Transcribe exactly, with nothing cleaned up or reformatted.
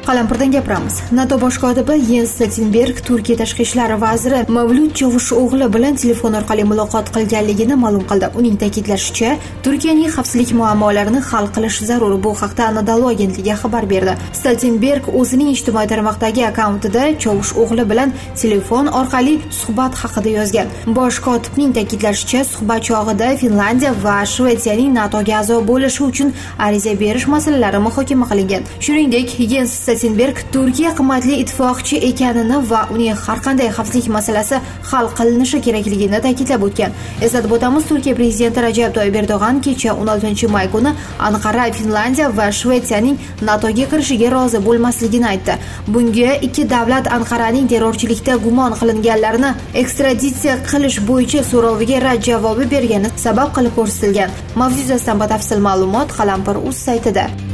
Qalampirdan gapiramiz. NATO bosh kotibi Jens Stoltenberg Turkiya tashqi ishlar vaziri Mavlut Cavusho'g'li bilan telefon orqali muloqot qilganligini ma'lum qildi. Uning ta'kidlashicha, Turkiyaning xavfsizlik muammolarini hal qilish zarur. Bu haqda Anadolu agentligi xabar berdi. Stoltenberg o'zining ijtimoiy tarmoqdagi akkauntida Cavusho'g'li bilan telefon orqali suhbat haqida yozgan. Bosh kotibning ta'kidlashicha, suhbat chog'ida Finlandiya va Shvetsiyaning NATOga a'zo bo'lishi uchun ariza berish masalalari muhokama qilingan. Shuningdek, Jens Stoltenberg Turkiya qimmatli ittifoqchi ekanini va uning har qanday xavfsizlik masalasi hal qilinishi kerakligini ta'kidlab o'tgan. Eslatib o'tamiz, Turkiya prezidenti Rajab Toyyib Erdo'g'an kecha o'n oltinchi may kuni Anqara, Finlandiya va Shvetsiyaning NATOga kirishiga rozi bo'lmasligini aytdi. Bunga ikki davlat Anqaraning terrorchilikda gumon qilinganlarni ekstraditsiya qilish bo'yicha so'roviga rad javobi bergani sabab qilib ko'rsatilgan. Mavzu yuzasidan batafsil ma'lumot Qalampir.uz saytida.